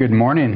Good morning.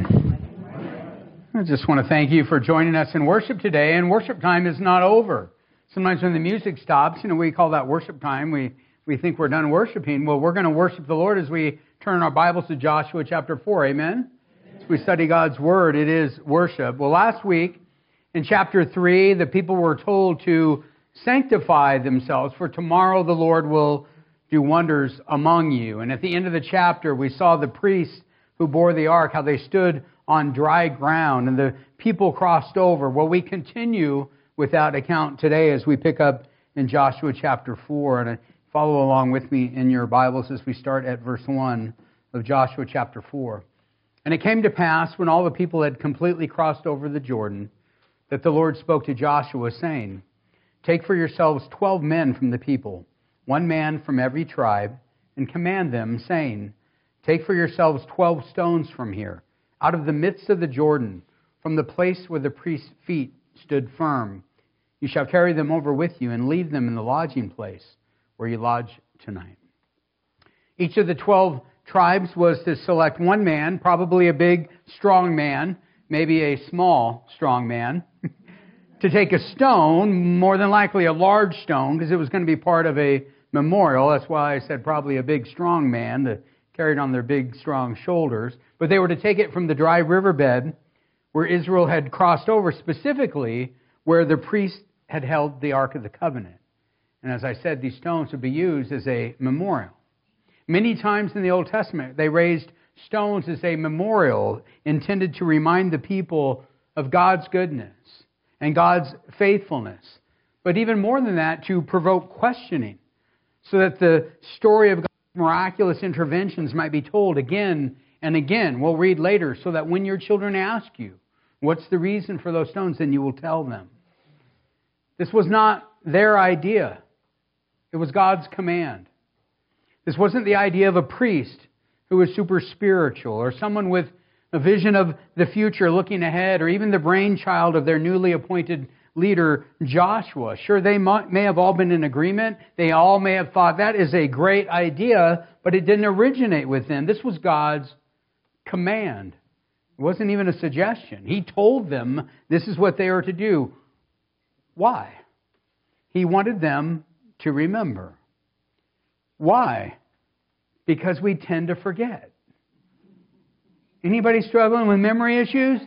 I just want to thank you for joining us in worship today. And worship time is not over. Sometimes when the music stops, we call that worship time. We think we're done worshiping. Well, we're going to worship the Lord as we turn our Bibles to Joshua chapter 4. Amen? As we study God's Word, it is worship. Well, last week in chapter 3, the people were told to sanctify themselves, for tomorrow the Lord will do wonders among you. And at the end of the chapter, we saw the priests who bore the ark, how they stood on dry ground, and the people crossed over. Well, we continue with that account today as we pick up in Joshua chapter 4. And follow along with me in your Bibles as we start at verse 1 of Joshua chapter 4. And it came to pass, when all the people had completely crossed over the Jordan, that the Lord spoke to Joshua, saying, "Take for yourselves 12 men from the people, 1 man from every tribe, and command them, saying, Take for yourselves 12 stones from here, out of the midst of the Jordan, from the place where the priest's feet stood firm. You shall carry them over with you and leave them in the lodging place where you lodge tonight." Each of the 12 tribes was to select 1 man, probably a big, strong man, maybe a small, strong man, to take a stone, more than likely a large stone, because it was going to be part of a memorial. That's why I said probably a big, strong man that carried on their big, strong shoulders. But they were to take it from the dry riverbed where Israel had crossed over, specifically where the priest had held the Ark of the Covenant. And as I said, these stones would be used as a memorial. Many times in the Old Testament, they raised stones as a memorial intended to remind the people of God's goodness and God's faithfulness. But even more than that, to provoke questioning, so that the story of God's miraculous interventions might be told again and again. We'll read later, so that when your children ask you, what's the reason for those stones, then you will tell them. This was not their idea. It was God's command. This wasn't the idea of a priest who was super spiritual, or someone with a vision of the future looking ahead, or even the brainchild of their newly appointed leader, Joshua. Sure, they may have all been in agreement. They all may have thought that is a great idea, but it didn't originate with them. This was God's command. It wasn't even a suggestion. He told them this is what they are to do. Why? He wanted them to remember. Why? Because we tend to forget. Anybody struggling with memory issues?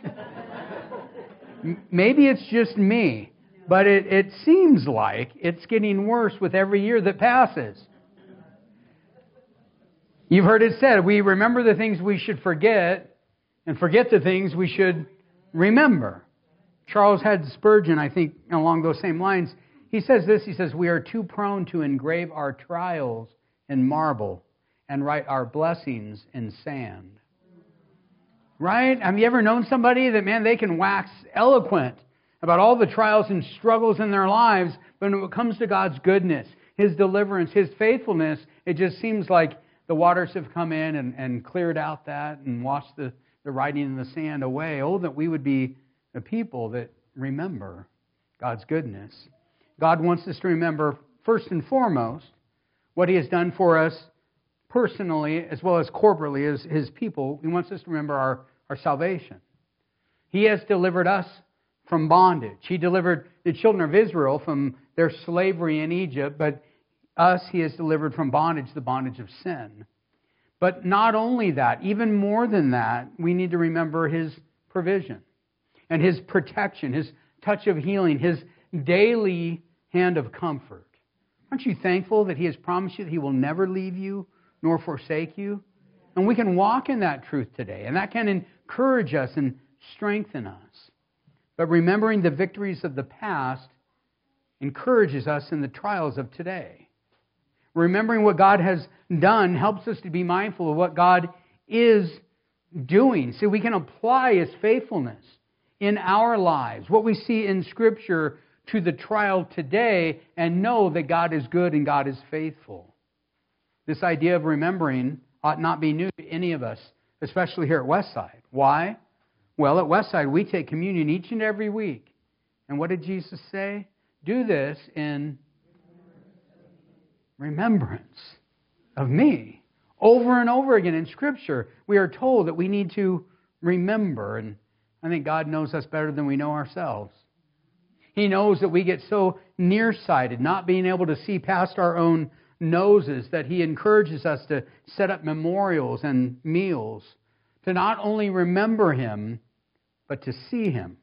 Maybe it's just me, but it seems like it's getting worse with every year that passes. You've heard it said, we remember the things we should forget and forget the things we should remember. Charles Haddon Spurgeon, I think, along those same lines, he says this, he says, "We are too prone to engrave our trials in marble and write our blessings in sand." Right? Have you ever known somebody that, man, they can wax eloquent about all the trials and struggles in their lives, but when it comes to God's goodness, His deliverance, His faithfulness, it just seems like the waters have come in and cleared out that and washed the writing in the sand away. Oh, that we would be a people that remember God's goodness. God wants us to remember, first and foremost, what He has done for us personally as well as corporately as His people. He wants us to remember our salvation. He has delivered us from bondage. He delivered the children of Israel from their slavery in Egypt, but us He has delivered from bondage, the bondage of sin. But not only that, even more than that, we need to remember His provision and His protection, His touch of healing, His daily hand of comfort. Aren't you thankful that He has promised you that He will never leave you nor forsake you? And we can walk in that truth today, and that can encourage us and strengthen us. But remembering the victories of the past encourages us in the trials of today. Remembering what God has done helps us to be mindful of what God is doing. So we can apply His faithfulness in our lives, what we see in Scripture, to the trial today, and know that God is good and God is faithful. This idea of remembering ought not be new to any of us, especially here at Westside. Why? Well, at Westside, we take communion each and every week. And what did Jesus say? Do this in remembrance of me. Over and over again in Scripture, we are told that we need to remember. And I think God knows us better than we know ourselves. He knows that we get so nearsighted, not being able to see past our own noses, that He encourages us to set up memorials and meals, to not only remember Him, but to see Him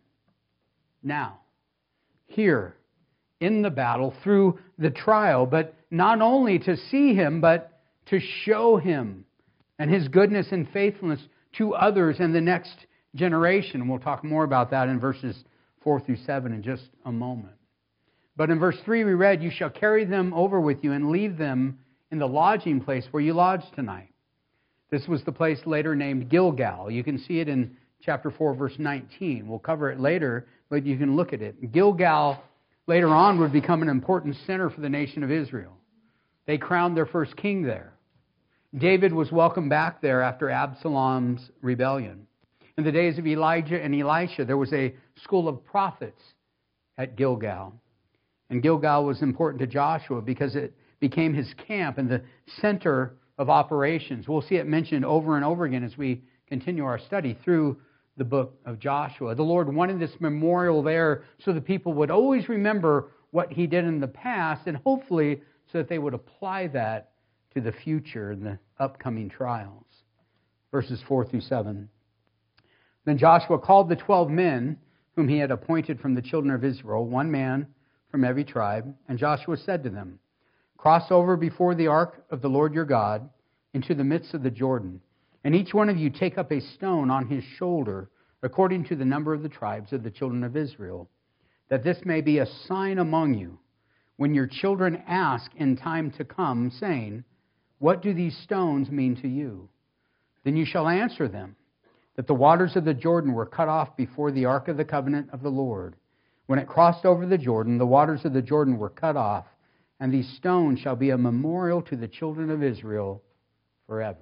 now, here, in the battle, through the trial, but not only to see Him, but to show Him and His goodness and faithfulness to others and the next generation. We'll talk more about that in verses 4 through 7 in just a moment. But in verse 3 we read, "You shall carry them over with you and leave them in the lodging place where you lodge tonight." This was the place later named Gilgal. You can see it in chapter 4, verse 19. We'll cover it later, but you can look at it. Gilgal later on would become an important center for the nation of Israel. They crowned their first king there. David was welcomed back there after Absalom's rebellion. In the days of Elijah and Elisha, there was a school of prophets at Gilgal. And Gilgal was important to Joshua because it became his camp and the center of operations. We'll see it mentioned over and over again as we continue our study through the book of Joshua. The Lord wanted this memorial there so the people would always remember what He did in the past, and hopefully so that they would apply that to the future and the upcoming trials. Verses 4 through 7. Then Joshua called the 12 men whom he had appointed from the children of Israel, one man from every tribe. And Joshua said to them, "Cross over before the ark of the Lord your God into the midst of the Jordan. And each one of you take up a stone on his shoulder, according to the number of the tribes of the children of Israel, that this may be a sign among you, when your children ask in time to come, saying, 'What do these stones mean to you?' Then you shall answer them, that the waters of the Jordan were cut off before the ark of the covenant of the Lord. When it crossed over the Jordan, the waters of the Jordan were cut off, and these stones shall be a memorial to the children of Israel forever."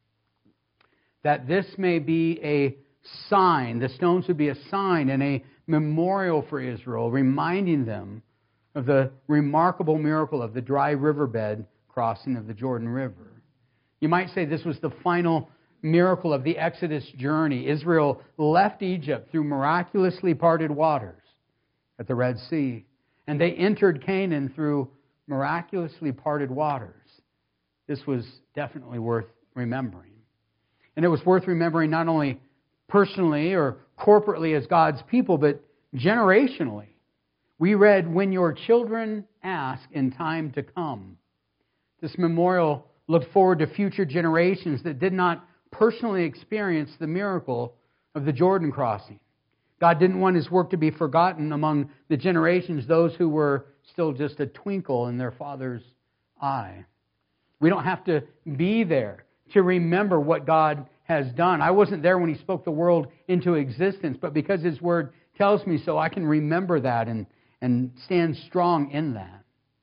That this may be a sign, the stones would be a sign and a memorial for Israel, reminding them of the remarkable miracle of the dry riverbed crossing of the Jordan River. You might say this was the final miracle of the Exodus journey. Israel left Egypt through miraculously parted waters at the Red Sea, and they entered Canaan through miraculously parted waters. This was definitely worth remembering. And it was worth remembering not only personally or corporately as God's people, but generationally. We read, "When your children ask in time to come." This memorial looked forward to future generations that did not personally experience the miracle of the Jordan crossing. God didn't want His work to be forgotten among the generations, those who were still just a twinkle in their father's eye. We don't have to be there to remember what God has done. I wasn't there when He spoke the world into existence, but because His Word tells me so, I can remember that and stand strong in that.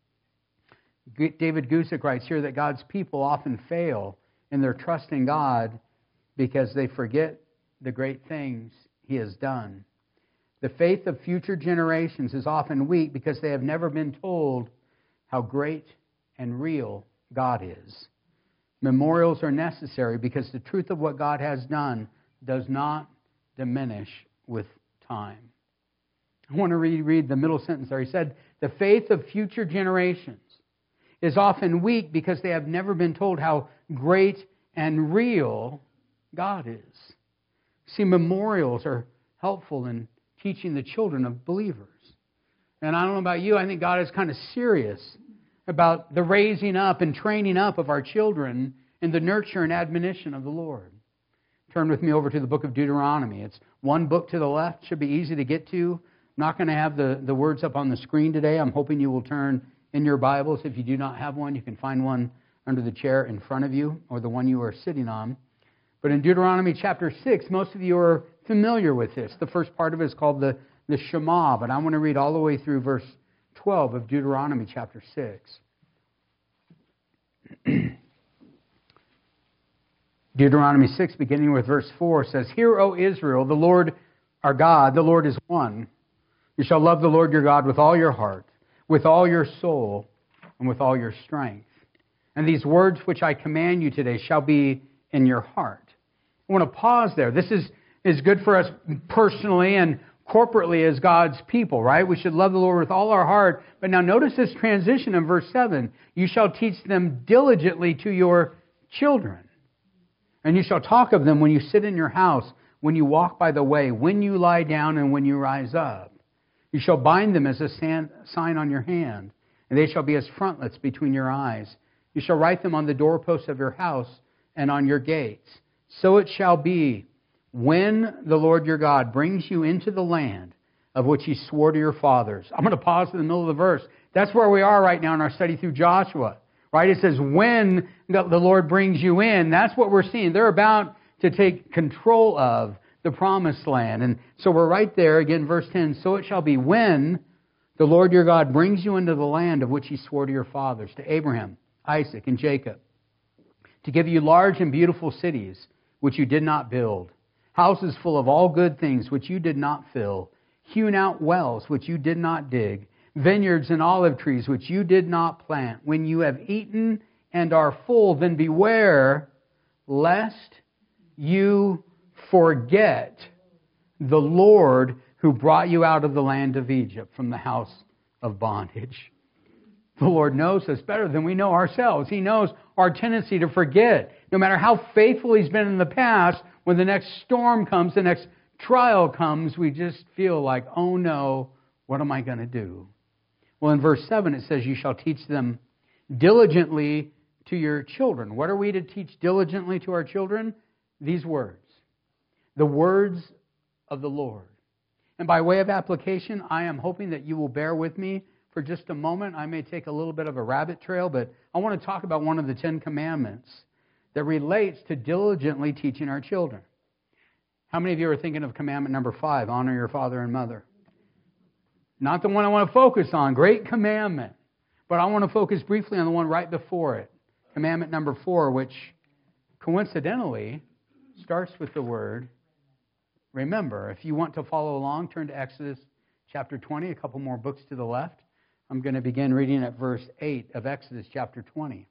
David Gusick writes here that God's people often fail in their trust in God because they forget the great things He has done. The faith of future generations is often weak because they have never been told how great and real God is. Memorials are necessary because the truth of what God has done does not diminish with time. I want to reread the middle sentence there. He said, "The faith of future generations is often weak because they have never been told how great and real God is." See, memorials are helpful in teaching the children of believers. And I don't know about you, I think God is kind of serious about the raising up and training up of our children in the nurture and admonition of the Lord. Turn with me over to the book of Deuteronomy. It's one book to the left, should be easy to get to. I'm not going to have the words up on the screen today. I'm hoping you will turn in your Bibles. If you do not have one, you can find one under the chair in front of you or the one you are sitting on. But in Deuteronomy chapter 6, most of you are familiar with this. The first part of it is called the Shema, but I want to read all the way through verse 12 of Deuteronomy chapter 6. Deuteronomy 6, beginning with verse 4, says, "Hear, O Israel, the Lord our God, the Lord is one. You shall love the Lord your God with all your heart, with all your soul, and with all your strength. And these words which I command you today shall be in your heart." I want to pause there. This is is good for us personally and corporately as God's people, right? We should love the Lord with all our heart. But now notice this transition in verse 7. You shall teach them diligently to your children. And you shall talk of them when you sit in your house, when you walk by the way, when you lie down, and when you rise up. You shall bind them as a sign on your hand, and they shall be as frontlets between your eyes. You shall write them on the doorposts of your house and on your gates. So it shall be when the Lord your God brings you into the land of which He swore to your fathers. I'm going to pause in the middle of the verse. That's where we are right now in our study through Joshua. Right? It says, when the Lord brings you in, that's what we're seeing. They're about to take control of the promised land. And so we're right there, again, verse 10. So it shall be when the Lord your God brings you into the land of which He swore to your fathers, to Abraham, Isaac, and Jacob, to give you large and beautiful cities, which you did not build, houses full of all good things, which you did not fill, hewn out wells, which you did not dig, vineyards and olive trees, which you did not plant. When you have eaten and are full, then beware lest you forget the Lord who brought you out of the land of Egypt from the house of bondage. The Lord knows us better than we know ourselves. He knows our tendency to forget. No matter how faithful He's been in the past, when the next storm comes, the next trial comes, we just feel like, oh no, what am I going to do? Well, in verse 7 it says, you shall teach them diligently to your children. What are we to teach diligently to our children? These words. The words of the Lord. And by way of application, I am hoping that you will bear with me for just a moment. I may take a little bit of a rabbit trail, but I want to talk about one of the 10 commandments that relates to diligently teaching our children. How many of you are thinking of commandment number 5, honor your father and mother? Not the one I want to focus on, great commandment. But I want to focus briefly on the one right before it. Commandment number 4, which coincidentally starts with the word remember. If you want to follow along, turn to Exodus chapter 20, a couple more books to the left. I'm going to begin reading at verse 8 of Exodus chapter 20.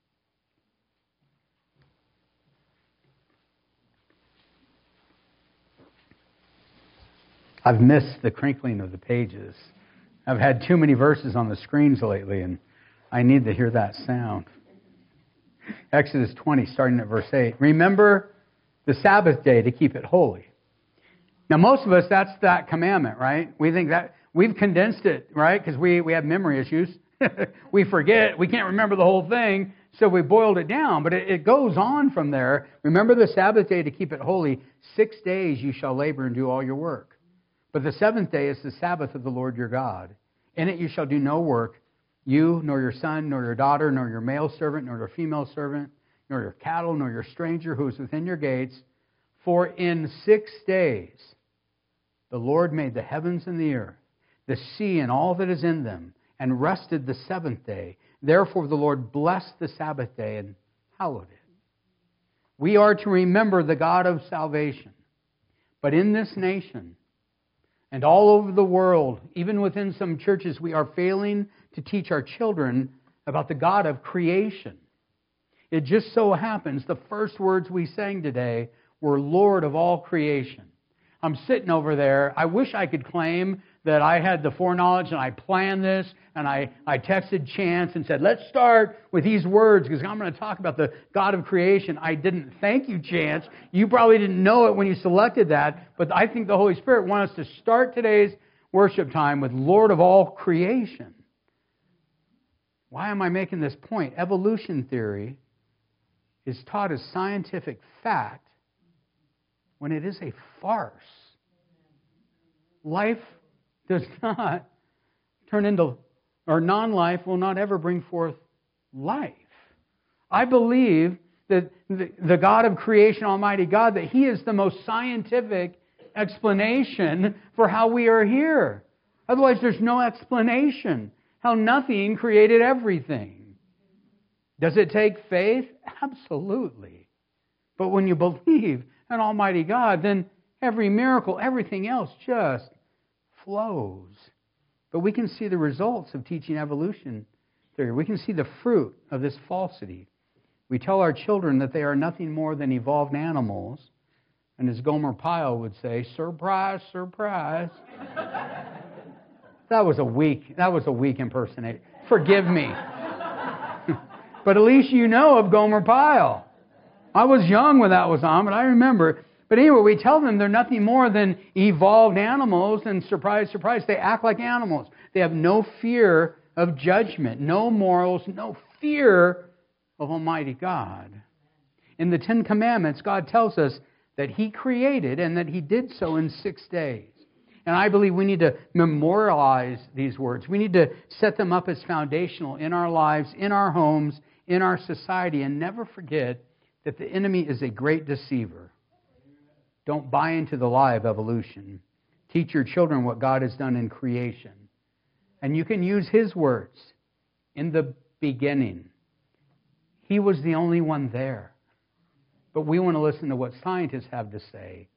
I've missed the crinkling of the pages. I've had too many verses on the screens lately, and I need to hear that sound. Exodus 20, starting at verse 8. Remember the Sabbath day to keep it holy. Now, most of us, that's that commandment, right? We think that we've condensed it, right? Because we have memory issues. We forget. We can't remember the whole thing, so we boiled it down. But it goes on from there. Remember the Sabbath day to keep it holy. 6 days you shall labor and do all your work. But the 7th day is the Sabbath of the Lord your God. In it you shall do no work, you, nor your son, nor your daughter, nor your male servant, nor your female servant, nor your cattle, nor your stranger who is within your gates. For in 6 days the Lord made the heavens and the earth, the sea and all that is in them, and rested the 7th day. Therefore the Lord blessed the Sabbath day and hallowed it. We are to remember the God of salvation. But in this nation, and all over the world, even within some churches, we are failing to teach our children about the God of creation. It just so happens the first words we sang today were Lord of all creation. I'm sitting over there. I wish I could claim that I had the foreknowledge and I planned this and I texted Chance and said, let's start with these words because I'm going to talk about the God of creation. I didn't. Thank you, Chance. You probably didn't know it when you selected that, but I think the Holy Spirit wants us to start today's worship time with Lord of all creation. Why am I making this point? Evolution theory is taught as scientific fact when it is a farce. Life does not turn into, or non-life will not ever bring forth life. I believe that the God of creation, Almighty God, that He is the most scientific explanation for how we are here. Otherwise, there's no explanation how nothing created everything. Does it take faith? Absolutely. But when you believe in Almighty God, then every miracle, everything else just flows. But we can see the results of teaching evolution theory. We can see the fruit of this falsity. We tell our children that they are nothing more than evolved animals, And as Gomer Pyle would say, surprise, surprise. That was a weak impersonation. Forgive me. But at least you know of Gomer Pyle. I was young when that was on, but I remember. But anyway, we tell them they're nothing more than evolved animals, and surprise, surprise, they act like animals. They have no fear of judgment, no morals, no fear of Almighty God. In the Ten Commandments, God tells us that He created and that He did so in 6 days. And I believe we need to memorialize these words. We need to set them up as foundational in our lives, in our homes, in our society, and never forget that the enemy is a great deceiver. Don't buy into the lie of evolution. Teach your children what God has done in creation. And you can use His words. In the beginning, He was the only one there. But we want to listen to what scientists have to say.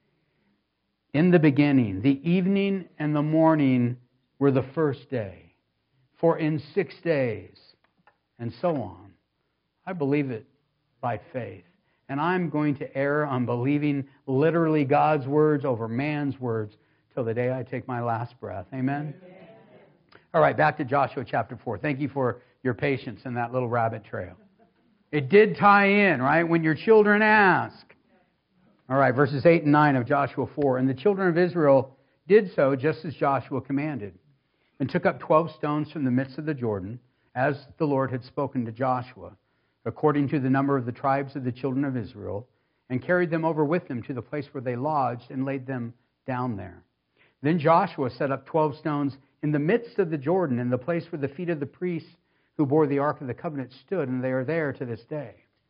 In the beginning, the evening and the morning were the first day. For in 6 days, and so on. I believe it by faith. And I'm going to err on believing literally God's words over man's words till the day I take my last breath. Amen? All right, back to Joshua chapter 4. Thank you for your patience in that little rabbit trail. It did tie in, right? When your children ask. All right, verses 8 and 9 of Joshua 4. And the children of Israel did so just as Joshua commanded, and took up 12 stones from the midst of the Jordan, as the Lord had spoken to Joshua, according to the number of the tribes of the children of Israel, and carried them over with them to the place where they lodged, and laid them down there. Then Joshua set up 12 stones in the midst of the Jordan, in the place where the feet of the priests who bore the Ark of the Covenant stood, and they are there to this day.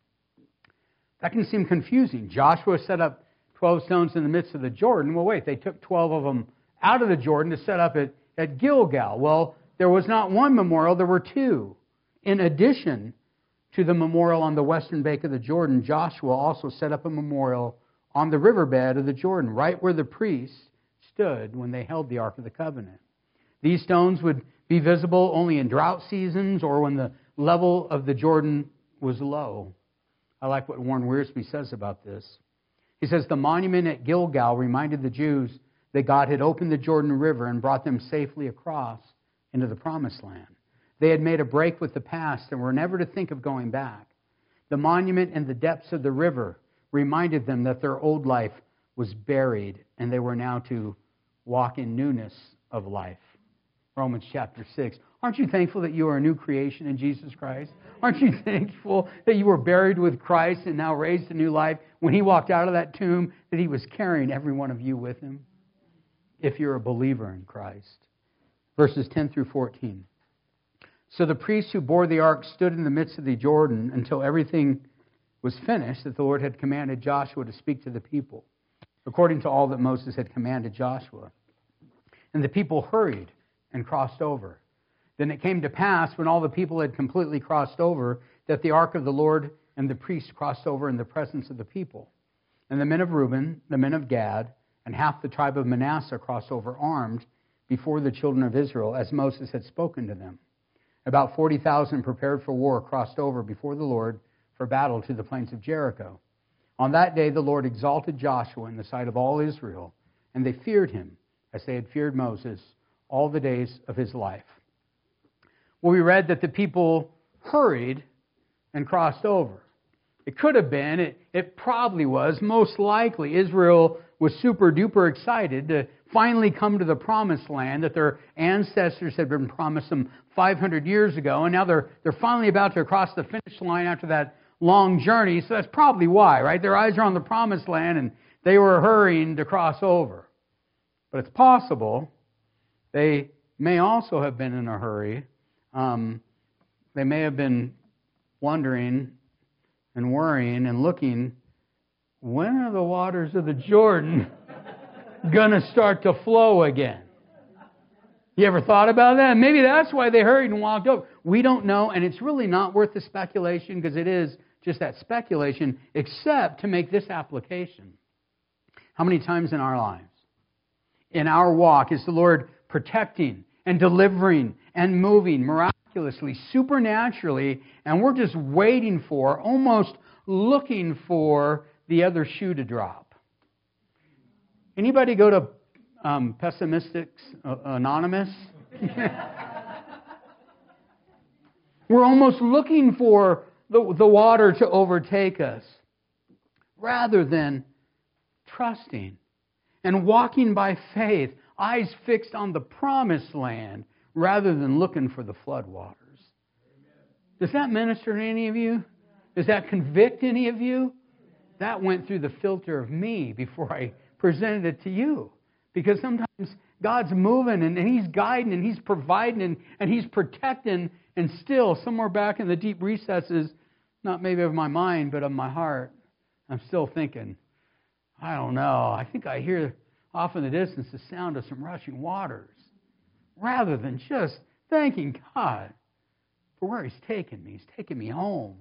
That can seem confusing. Joshua set up 12 stones in the midst of the Jordan. Well, wait, they took 12 of them out of the Jordan to set up at Gilgal. Well, there was not one memorial, there were two. In addition to the memorial on the western bank of the Jordan, Joshua also set up a memorial on the riverbed of the Jordan, right where the priests stood when they held the Ark of the Covenant. These stones would be visible only in drought seasons or when the level of the Jordan was low. I like what Warren Wiersbe says about this. He says, the monument at Gilgal reminded the Jews that God had opened the Jordan River and brought them safely across into the Promised Land. They had made a break with the past and were never to think of going back. The monument in the depths of the river reminded them that their old life was buried and they were now to walk in newness of life. Romans chapter 6. Aren't you thankful that you are a new creation in Jesus Christ? Aren't you thankful that you were buried with Christ and now raised to new life? When He walked out of that tomb, that He was carrying every one of you with Him? If you're a believer in Christ. Verses 10 through 14. So the priests who bore the ark stood in the midst of the Jordan until everything was finished that the Lord had commanded Joshua to speak to the people, according to all that Moses had commanded Joshua. And the people hurried and crossed over. Then it came to pass, when all the people had completely crossed over, that the ark of the Lord and the priests crossed over in the presence of the people. And the men of Reuben, the men of Gad, and half the tribe of Manasseh crossed over armed before the children of Israel, as Moses had spoken to them. About 40,000 prepared for war crossed over before the Lord for battle to the plains of Jericho. On that day the Lord exalted Joshua in the sight of all Israel, and they feared him as they had feared Moses all the days of his life. Well, we read that the people hurried and crossed over. It could have been, it probably was, most likely Israel was super duper excited to finally come to the promised land that their ancestors had been promised them 500 years ago, and now they're finally about to cross the finish line after that long journey, so that's probably why, right? Their eyes are on the promised land, and they were hurrying to cross over. But it's possible they may also have been in a hurry. They may have been wondering and worrying and looking, when are the waters of the Jordan going to start to flow again? You ever thought about that? Maybe that's why they hurried and walked over. We don't know, and it's really not worth the speculation because it is just that speculation, except to make this application. How many times in our lives, in our walk, is the Lord protecting and delivering and moving miraculously, supernaturally, and we're just waiting for, almost looking for the other shoe to drop? Anybody go to Pessimistics Anonymous? We're almost looking for the water to overtake us rather than trusting and walking by faith, eyes fixed on the promised land rather than looking for the floodwaters. Does that minister to any of you? Does that convict any of you? That went through the filter of me before I presented it to you. Because sometimes God's moving and He's guiding and He's providing and He's protecting, and still somewhere back in the deep recesses, not maybe of my mind, but of my heart, I'm still thinking, I don't know. I think I hear off in the distance the sound of some rushing waters, rather than just thanking God for where He's taken me. He's taken me home.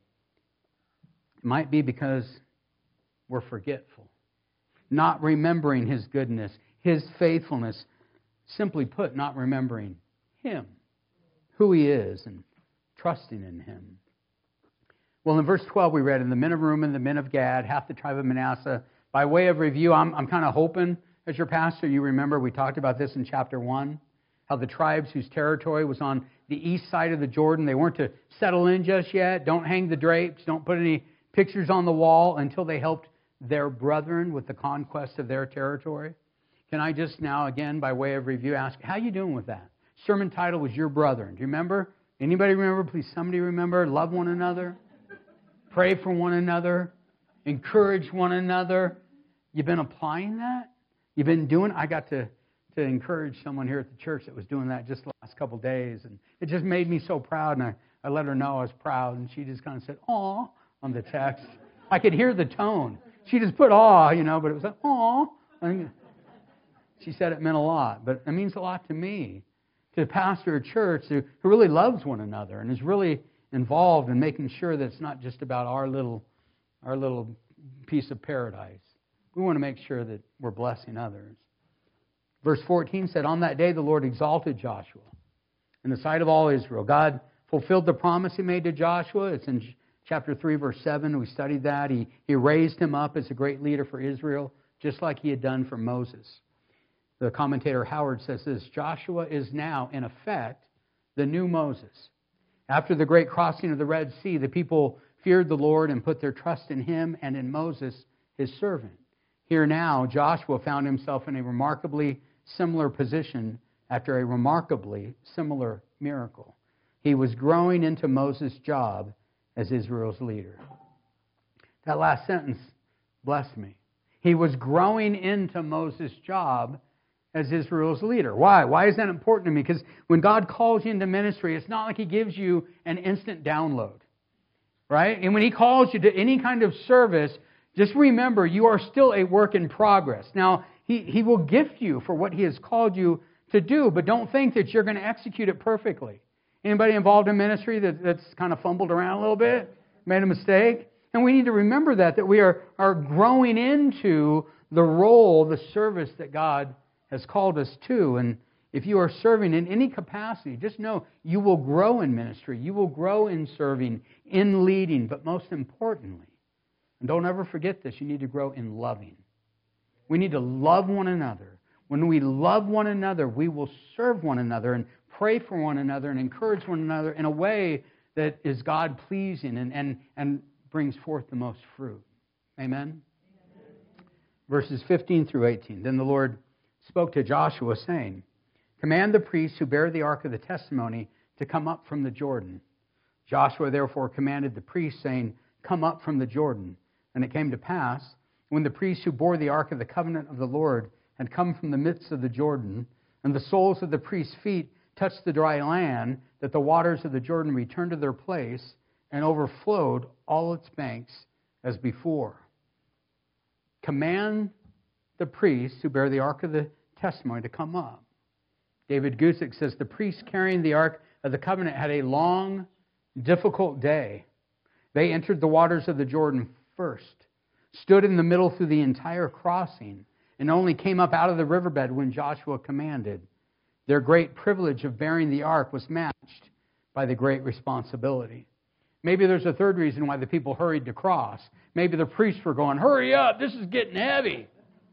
It might be because we're forgetful, not remembering His goodness, His faithfulness. Simply put, not remembering Him, who He is, and trusting in Him. Well, in verse 12 we read, "And the men of Reuben, the men of Gad, half the tribe of Manasseh." By way of review, I'm kind of hoping, as your pastor, you remember we talked about this in chapter 1, how the tribes whose territory was on the east side of the Jordan, they weren't to settle in just yet. Don't hang the drapes. Don't put any pictures on the wall until they helped their brethren with the conquest of their territory. Can I just now, again, by way of review, ask, how you doing with that? Sermon title was Your Brethren. Do you remember? Anybody remember? Please, somebody remember. Love one another. Pray for one another. Encourage one another. You've been applying that? You've been doing? I got to encourage someone here at the church that was doing that just the last couple of days. And it just made me so proud. And I let her know I was proud. And she just kind of said, "Aw," on the text. I could hear the tone. She just put "aw," but it was like, "aw." She said it meant a lot. But it means a lot to me, to pastor a church who really loves one another and is really involved in making sure that it's not just about our little piece of paradise. We want to make sure that we're blessing others. Verse 14 said, "On that day the Lord exalted Joshua in the sight of all Israel." God fulfilled the promise He made to Joshua. It's in chapter 3, verse 7. We studied that. He raised him up as a great leader for Israel, just like He had done for Moses. The commentator Howard says this, "Joshua is now, in effect, the new Moses. After the great crossing of the Red Sea, the people feared the Lord and put their trust in Him and in Moses, His servant. Here now, Joshua found himself in a remarkably similar position after a remarkably similar miracle. He was growing into Moses' job as Israel's leader." That last sentence blessed me. He was growing into Moses' job as Israel's leader. Why? Why is that important to me? Because when God calls you into ministry, it's not like He gives you an instant download, right? And when He calls you to any kind of service, just remember you are still a work in progress. Now, He will gift you for what He has called you to do, but don't think that you're going to execute it perfectly. Anybody involved in ministry that's kind of fumbled around a little bit, made a mistake? And we need to remember that we are growing into the role, the service that God has called us to. And if you are serving in any capacity, just know you will grow in ministry. You will grow in serving, in leading, but most importantly, and don't ever forget this, you need to grow in loving. We need to love one another. When we love one another, we will serve one another and pray for one another and encourage one another in a way that is God-pleasing and brings forth the most fruit. Amen? Verses 15 through 18. "Then the Lord spoke to Joshua, saying, 'Command the priests who bear the ark of the testimony to come up from the Jordan.' Joshua therefore commanded the priests, saying, 'Come up from the Jordan.' And it came to pass, when the priests who bore the ark of the covenant of the Lord had come from the midst of the Jordan, and the soles of the priests' feet touched the dry land, that the waters of the Jordan returned to their place and overflowed all its banks as before. Command the priests who bear the ark of the testimony to come up." David Gusick says, "The priests carrying the ark of the covenant had a long, difficult day. They entered the waters of the Jordan first, stood in the middle through the entire crossing, and only came up out of the riverbed when Joshua commanded. Their great privilege of bearing the ark was matched by the great responsibility." Maybe there's a third reason why the people hurried to cross. Maybe the priests were going, "Hurry up, this is getting heavy."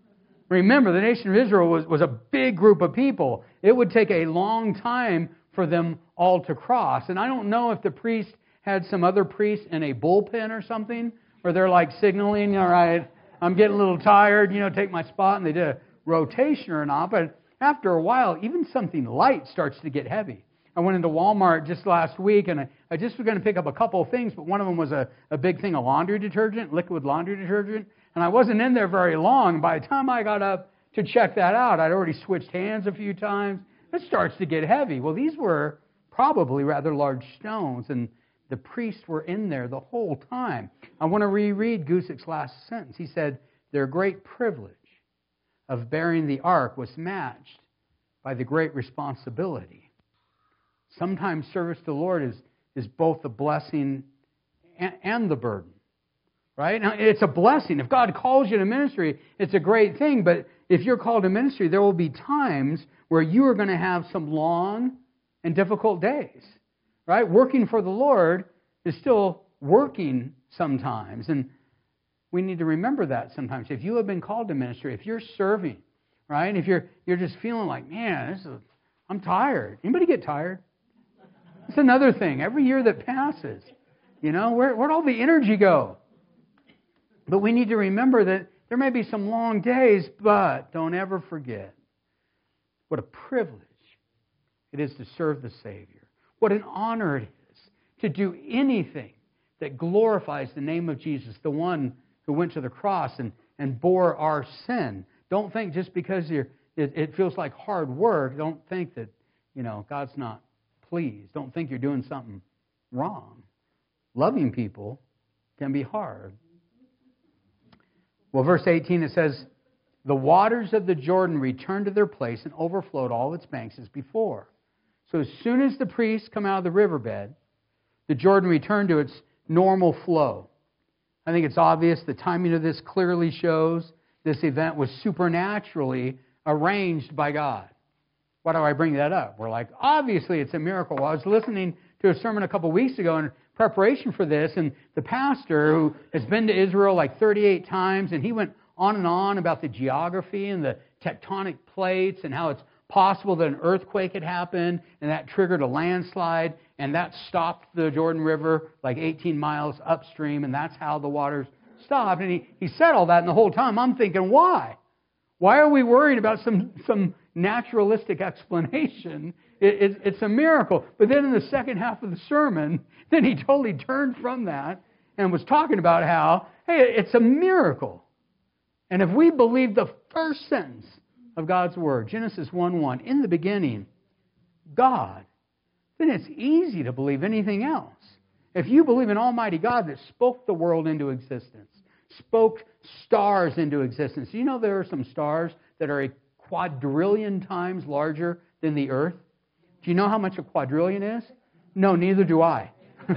Remember, the nation of Israel was a big group of people. It would take a long time for them all to cross. And I don't know if the priest had some other priests in a bullpen or something, or they're like signaling, all right, I'm getting a little tired, take my spot, and they did a rotation or not. But after a while, even something light starts to get heavy. I went into Walmart just last week, and I just was going to pick up a couple of things, but one of them was a big thing of laundry detergent, liquid laundry detergent. And I wasn't in there very long. By the time I got up to check that out, I'd already switched hands a few times. It starts to get heavy. Well, these were probably rather large stones, and the priests were in there the whole time. I want to reread Gusik's last sentence. He said, their great privilege of bearing the ark was matched by the great responsibility. Sometimes service to the Lord is both the blessing and the burden. Right? Now, it's a blessing. If God calls you to ministry, it's a great thing. But if you're called to ministry, there will be times where you are going to have some long and difficult days. Right? Working for the Lord is still working sometimes. And we need to remember that sometimes. If you have been called to ministry, if you're serving, right? If you're just feeling like, man, I'm tired. Anybody get tired? It's another thing. Every year that passes, where'd all the energy go? But we need to remember that there may be some long days, but don't ever forget what a privilege it is to serve the Savior. What an honor it is to do anything that glorifies the name of Jesus, the one who went to the cross and bore our sin. Don't think just because it feels like hard work, don't think that, God's not pleased. Don't think you're doing something wrong. Loving people can be hard. Well, verse 18, it says, the waters of the Jordan returned to their place and overflowed all its banks as before. So as soon as the priests come out of the riverbed, the Jordan returned to its normal flow. I think it's obvious the timing of this clearly shows this event was supernaturally arranged by God. Why do I bring that up? We're like, obviously it's a miracle. Well, I was listening to a sermon a couple weeks ago in preparation for this, and the pastor who has been to Israel like 38 times, and he went on and on about the geography and the tectonic plates and how it's possible that an earthquake had happened, and that triggered a landslide, and that stopped the Jordan River like 18 miles upstream, and that's how the waters stopped. And he said all that, and the whole time I'm thinking, why? Why are we worried about some naturalistic explanation? It's a miracle. But then in the second half of the sermon, then he totally turned from that and was talking about how, hey, it's a miracle. And if we believe the first sentence of God's Word, Genesis 1:1, in the beginning, God, then it's easy to believe anything else. If you believe in Almighty God that spoke the world into existence, spoke stars into existence. You know there are some stars that are a quadrillion times larger than the Earth? Do you know how much a quadrillion is? No, neither do I.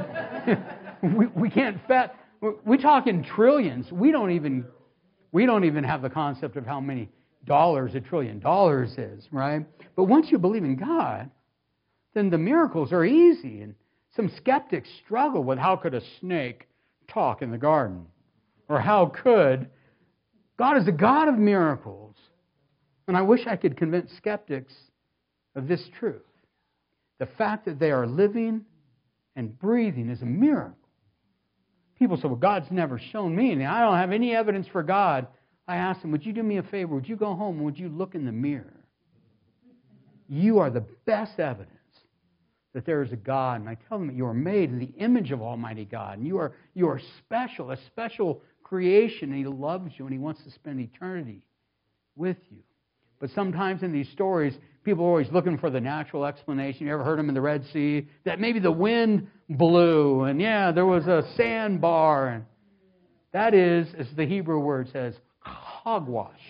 we can't bet. We talk in trillions. We don't even have the concept of how many dollars $1 trillion is, right? But once you believe in God, then the miracles are easy. And some skeptics struggle with how could a snake talk in the garden? Or how could... God is a God of miracles. And I wish I could convince skeptics of this truth. The fact that they are living and breathing is a miracle. People say, well, God's never shown me anything. I don't have any evidence for God. I asked them, would you do me a favor? Would you go home and would you look in the mirror? You are the best evidence that there is a God. And I tell them that you are made in the image of Almighty God. And you are special, a special creation. And He loves you and He wants to spend eternity with you. But sometimes in these stories, people are always looking for the natural explanation. You ever heard them in the Red Sea? That maybe the wind blew and there was a sandbar. And that is, as the Hebrew word says, hogwash.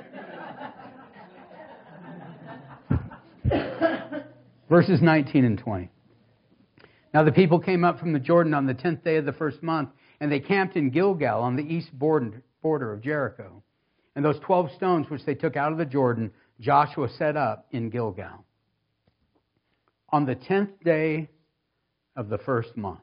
Verses 19 and 20. Now the people came up from the Jordan on the 10th day of the first month, and they camped in Gilgal on the east border of Jericho. And those 12 stones which they took out of the Jordan, Joshua set up in Gilgal. On the 10th day of the first month.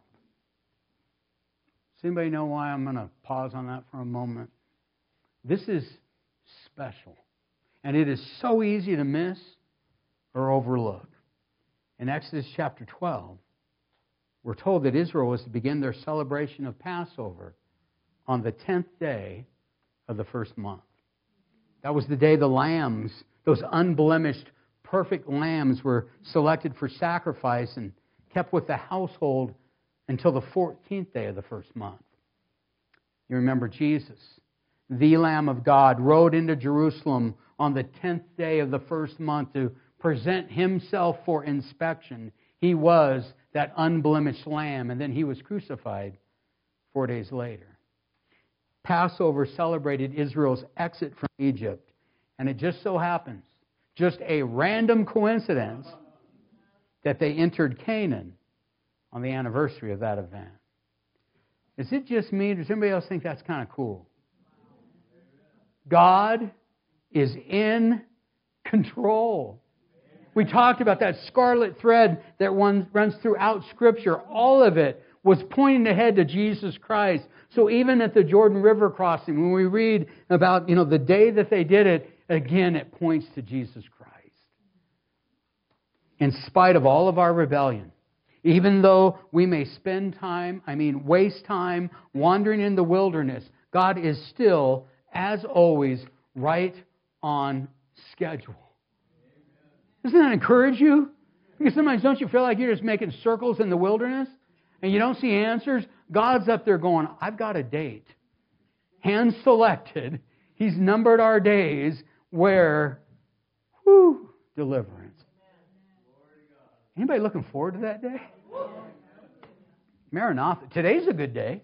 Does anybody know why I'm going to pause on that for a moment? This is special. And it is so easy to miss or overlook. In Exodus chapter 12, we're told that Israel was to begin their celebration of Passover on the 10th day of the first month. That was the day the lambs, those unblemished, perfect lambs, were selected for sacrifice and kept with the household until the 14th day of the first month. You remember Jesus, the Lamb of God, rode into Jerusalem on the 10th day of the first month to present himself for inspection. He was that unblemished lamb, and then he was crucified 4 days later. Passover celebrated Israel's exit from Egypt, and it just so happens, just a random coincidence, that they entered Canaan on the anniversary of that event. Is it just me? Does anybody else think that's kind of cool? God is in control. We talked about that scarlet thread that runs throughout Scripture. All of it was pointing ahead to Jesus Christ. So even at the Jordan River crossing, when we read about the day that they did it, again it points to Jesus Christ. In spite of all of our rebellion, even though we may waste time wandering in the wilderness, God is still, as always, right on schedule. Doesn't that encourage you? Because sometimes don't you feel like you're just making circles in the wilderness and you don't see answers? God's up there going, I've got a date. Hand selected. He's numbered our days where, deliverance. Anybody looking forward to that day? Maranatha. Today's a good day.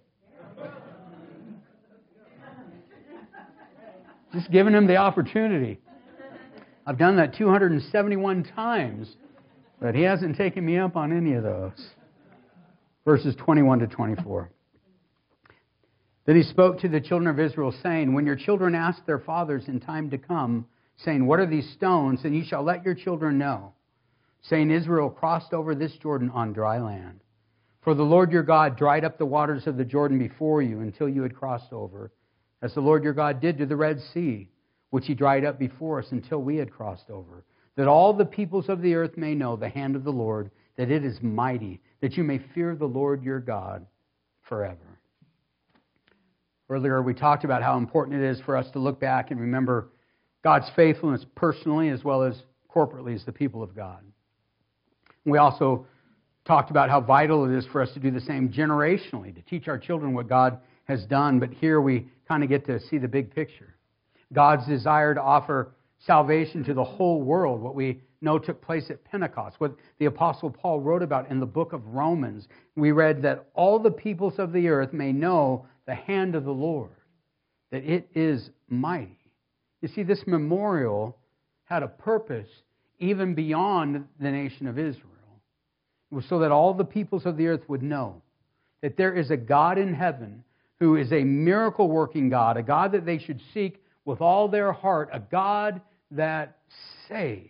Just giving him the opportunity. I've done that 271 times, but he hasn't taken me up on any of those. Verses 21 to 24. Then he spoke to the children of Israel, saying, when your children ask their fathers in time to come, saying, what are these stones? And you shall let your children know, saying, Israel crossed over this Jordan on dry land. For the Lord your God dried up the waters of the Jordan before you until you had crossed over, as the Lord your God did to the Red Sea, which he dried up before us until we had crossed over, that all the peoples of the earth may know the hand of the Lord, that it is mighty, that you may fear the Lord your God forever. Earlier we talked about how important it is for us to look back and remember God's faithfulness personally as well as corporately as the people of God. We also talked about how vital it is for us to do the same generationally, to teach our children what God has done, but here we kind of get to see the big picture. God's desire to offer salvation to the whole world, what we know took place at Pentecost, what the Apostle Paul wrote about in the book of Romans. We read that all the peoples of the earth may know the hand of the Lord, that it is mighty. You see, this memorial had a purpose even beyond the nation of Israel. It was so that all the peoples of the earth would know that there is a God in heaven who is a miracle-working God, a God that they should seek with all their heart, a God that saves.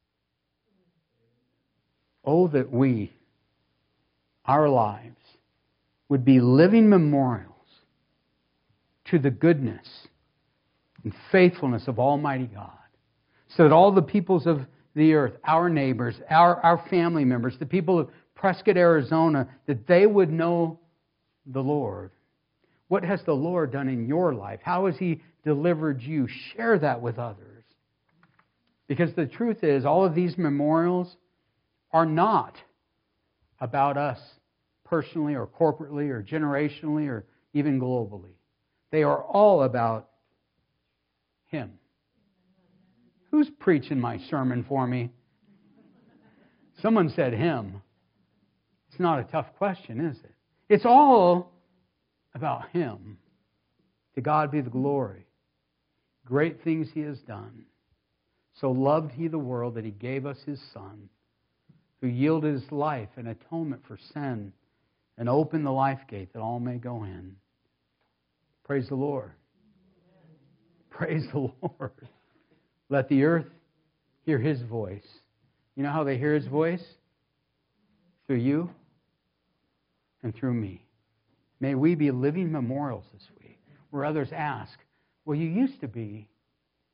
Oh, that we, our lives, would be living memorials to the goodness and faithfulness of Almighty God, so that all the peoples of the earth, our neighbors, our family members, the people of Prescott, Arizona, that they would know the Lord. What has the Lord done in your life? How has He delivered you? Share that with others. Because the truth is, all of these memorials are not about us personally or corporately or generationally or even globally. They are all about Him. Who's preaching my sermon for me? Someone said Him. It's not a tough question, is it? It's all about Him. To God be the glory. Great things He has done. So loved He the world that He gave us His Son, who yielded His life in atonement for sin and opened the life gate that all may go in. Praise the Lord. Praise the Lord. Let the earth hear His voice. You know how they hear His voice? Through you and through me. May we be living memorials this week where others ask, well, you used to be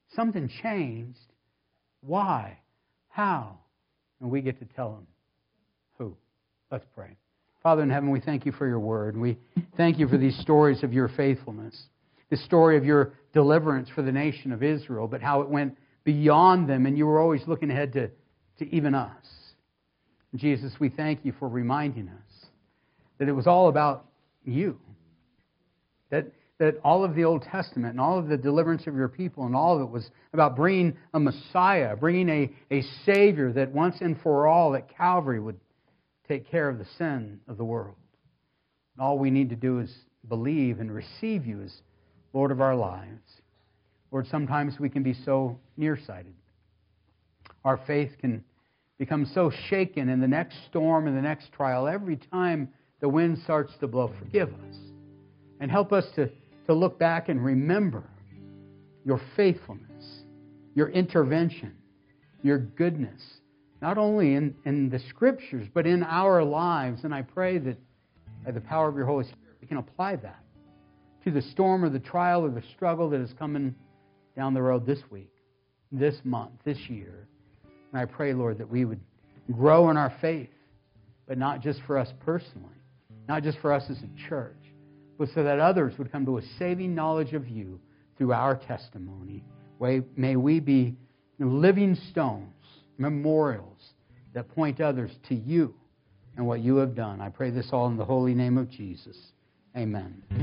Something changed. Why? How? And we get to tell them who. Let's pray. Father in heaven, we thank you for your word. We thank you for these stories of your faithfulness. The story of your deliverance for the nation of Israel, but how it went beyond them, and you were always looking ahead to even us. Jesus, we thank you for reminding us that it was all about you. That all of the Old Testament and all of the deliverance of your people and all of it was about bringing a Messiah, bringing a Savior that once and for all at Calvary would take care of the sin of the world. And all we need to do is believe and receive you as Lord of our lives. Lord, sometimes we can be so nearsighted. Our faith can become so shaken in the next storm and the next trial. Every time the wind starts to blow, forgive us. And help us to look back and remember your faithfulness, your intervention, your goodness, not only in the Scriptures, but in our lives. And I pray that by the power of your Holy Spirit, we can apply that to the storm or the trial or the struggle that is coming down the road this week, this month, this year. And I pray, Lord, that we would grow in our faith, but not just for us personally, not just for us as a church, but so that others would come to a saving knowledge of you through our testimony. May we be living stones, memorials that point others to you and what you have done. I pray this all in the holy name of Jesus. Amen.